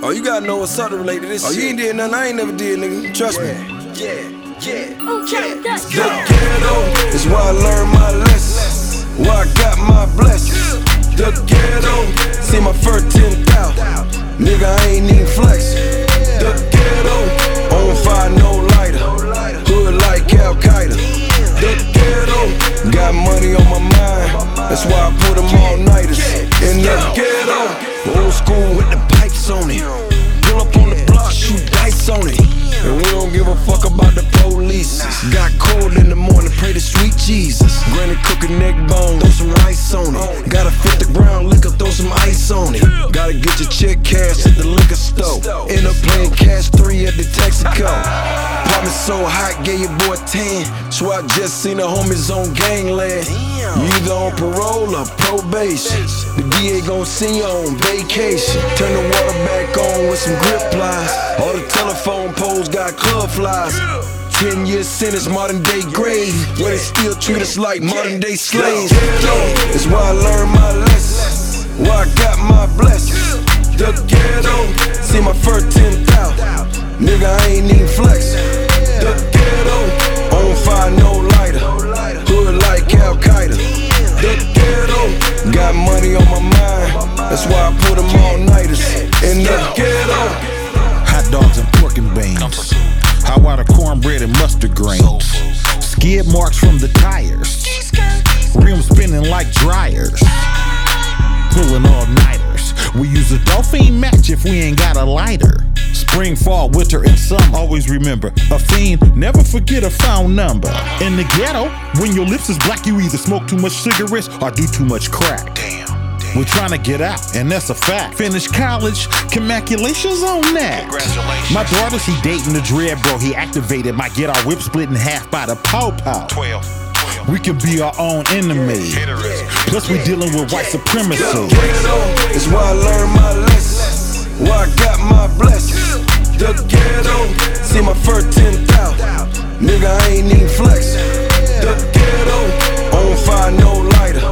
Oh, you gotta know what's up to relate to this shit. You ain't did nothing I ain't never did, nigga. Trust me. The ghetto is where I learned my lessons, where I got my blessings. The ghetto, see my first 10,000. Nigga, I ain't even flex. The ghetto, on fire, no lighter. Hood like Al Qaeda. The ghetto, got money on my mind. That's why I put them all-nighters in the ghetto. Old school with the pipes on it. Pull up on the block, shoot dice on it. And we don't give a fuck about the police. Got cold in the morning, pray to sweet Jesus. Granny cooking neck bone, throw some rice on it. Gotta fit the ground liquor, throw some ice on it. Gotta get your check cash at the liquor store. End up playing cash 3 at the Texaco. Apartment so hot, gave your boy 10. So I just seen the homies on gangland. You either on parole or probation. The DA gon' send you on vacation. Turn the water back on with some grip plies. All the telephone poles got club flies. 10-year sentence, modern day grave, where they still treat us like modern day slaves. It's where I learned my lessons, where I got my blessings. The ghetto, see my first 10,000. Nigga, I ain't even flex. The ghetto, on fire, no lighter. Hood like Al Qaeda. The ghetto, got money on my mind. That's why I put them all-nighters in the ghetto. Hot dogs and pork and beans. How about a cornbread and mustard grains? Skid marks from the tires. Rims spinning like dryers. Pulling all-nighters. We use a Dolphin match if we ain't got a lighter. Spring, fall, winter, and summer. Always remember, a fiend, never forget a phone number. In the ghetto, when your lips is black, you either smoke too much cigarettes or do too much crack. We're trying to get out, and that's a fact. Finish college, congratulations on that. My daughter, she dating the dread bro. He activated my get our whip split in half by the pow-pow. 12. We can be our own enemy. Plus we dealing with white supremacy. The ghetto is where I learned my lessons, where I got my blessings. The ghetto, see my first 10,000. Nigga, I ain't even flex. The ghetto, on fire, no lighter.